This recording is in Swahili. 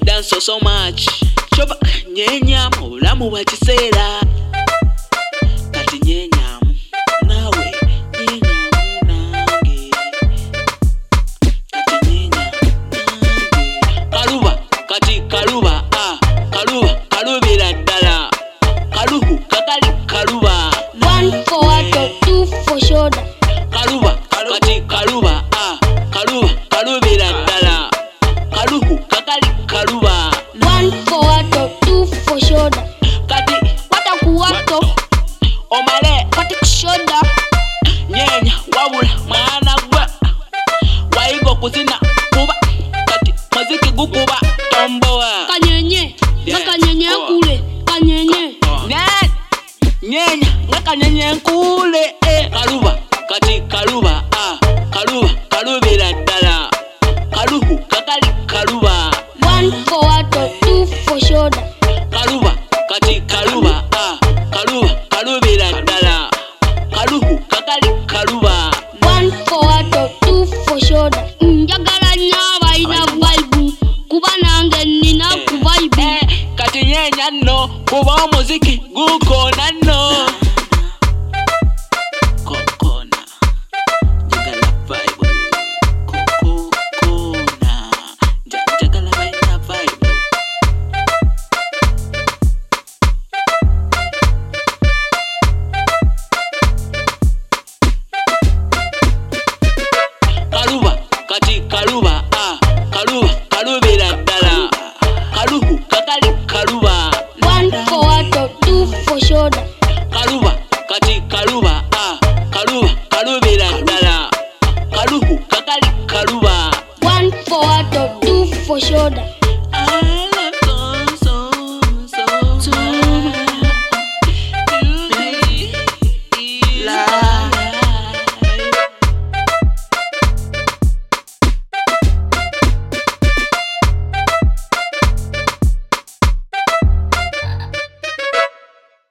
dance so much. Choba nyenya mulamu wa kisera. Kati nyenya nawe nyenya nange. Kati nyenya nange. Kaluba kati kaluba kaluba kalubira ddala. Kaluhu kakali kaluba. 1 for water, 2 for shoulder. Kaluba kati kaluba kaluba kalubira ddala. Kaluhu kakali kaluba. 1 for water, 2 for shoulder. Kati Water ku water, omale kati ku shoulder. nyenya wabula mwana gwe wayiga kuzina kuba kati muziki gukuba tombowa Kanyenye, kanyenye kule, kanyenye. nyenya ngakanyenye nkule kaluba kati kaluba kaluba kalubira ddala. Kaluhu kakali kaluba. 1 for water, 2 for shoulder. Kaluba kati kaluba kaluba kalubira ddala. Kaluhu kakali kaluba. 1 for water, 2 for shoulder. Njagala nyaba ina vibe, kuba nange nina ku vibe. Kati nyenya no kuba omuziki gukona no. Kokona njagala vibe. Kokona njagala baina vibe. Kaluba kati kaluba kaluba kalubira ddala. Kaluhu kakali kaluba. 1 for water, 2 for shoulder. Kaluba kati kaluba kaluba kalubira ddala. Kaluhu kakali kaluba. 1 for water, 2 for shoulder.